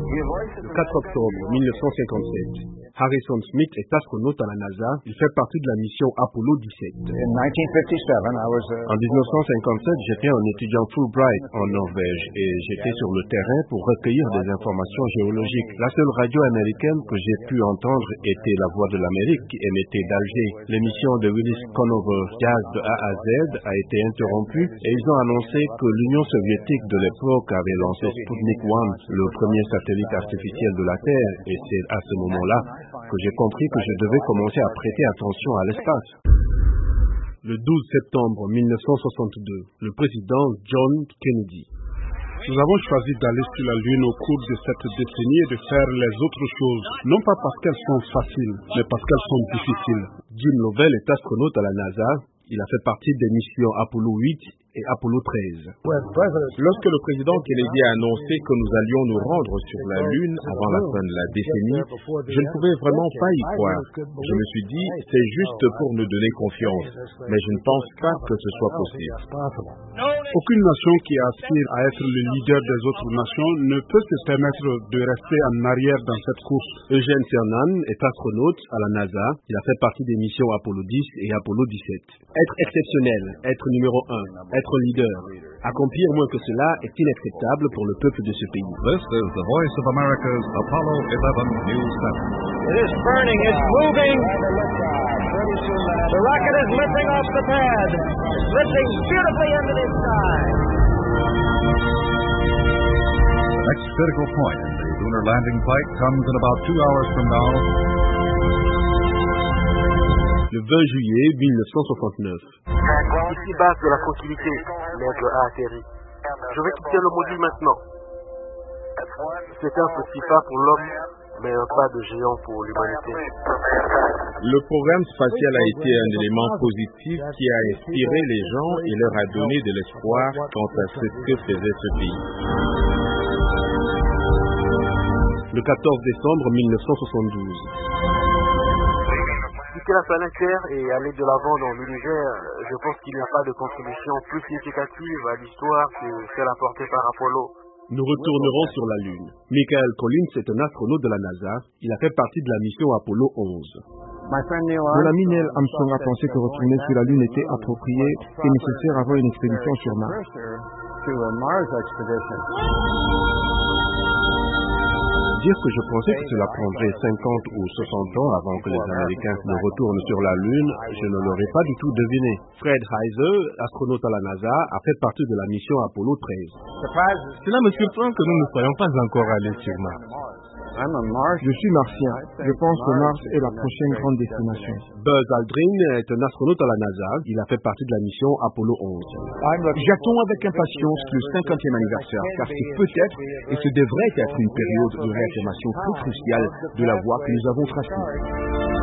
Le 4 octobre 1957, Harrison Smith est astronaute à la NASA. Il fait partie de la mission Apollo 17. En 1957, j'étais un étudiant Fulbright en Norvège et j'étais sur le terrain pour recueillir des informations géologiques. La seule radio américaine que j'ai pu entendre était La Voix de l'Amérique qui émettait d'Alger. L'émission de Willis Conover, Jazz de A à Z, a été interrompue et ils ont annoncé que l'Union soviétique de l'époque avait lancé Sputnik 1, le premier satellite artificiel de la Terre, et c'est à ce moment-là que j'ai compris que je devais commencer à prêter attention à l'espace. Le 12 septembre 1962, le président John Kennedy. Nous avons choisi d'aller sur la Lune au cours de cette décennie et de faire les autres choses, non pas parce qu'elles sont faciles, mais parce qu'elles sont difficiles. Jim Lovell est astronaute à la NASA. Il a fait partie des missions Apollo 8 et Apollo 13. Lorsque le président Kennedy a annoncé que nous allions nous rendre sur la Lune avant la fin de la décennie, je ne pouvais vraiment pas y croire. Je me suis dit, c'est juste pour nous donner confiance, mais je ne pense pas que ce soit possible. Aucune nation qui aspire à être le leader des autres nations ne peut se permettre de rester en arrière dans cette course. Eugene Cernan est astronaute à la NASA. Il a fait partie des missions Apollo 10 et Apollo 17. Être exceptionnel, être numéro 1, être leader. Accomplir moins que cela est inacceptable pour le peuple de ce pays. This is the Voice of America's Apollo 11 News Center. It is burning, it's moving. The rocket is lifting off the pad, lifting beautifully into the sky. The next critical point in the lunar landing flight comes in about 2 hours from now. Le 20 juillet 1969. Ici base de la tranquillité, l'aigle a atterri. Je vais quitter le module maintenant. C'était un petit pas pour l'homme, mais un pas de géant pour l'humanité. Le programme spatial a été un élément positif qui a inspiré les gens et leur a donné de l'espoir quant à ce que faisait ce pays. Le 14 décembre 1972. Quitter la planète Terre et aller de l'avant dans l'univers, je pense qu'il n'y a pas de contribution plus significative à l'histoire que celle apportée par Apollo. Nous retournerons sur la Lune. Michael Collins est un astronaute de la NASA. Il a fait partie de la mission Apollo 11. Mon ami Neil Armstrong a pensé que retourner sur la Lune était approprié et nécessaire avant une expédition sur Mars. Dire que je pensais que cela prendrait 50 ou 60 ans avant que les Américains ne retournent sur la Lune, je ne l'aurais pas du tout deviné. Fred Heiser, astronaute à la NASA, a fait partie de la mission Apollo 13. Cela me surprend que nous ne soyons pas encore allés sur Mars. Je suis martien. Je pense que Mars est la prochaine grande destination. Buzz Aldrin est un astronaute à la NASA. Il a fait partie de la mission Apollo 11. J'attends avec impatience le 50e anniversaire, car c'est peut-être, et ce devrait être une période de réaffirmation très cruciale de la voie que nous avons tracée.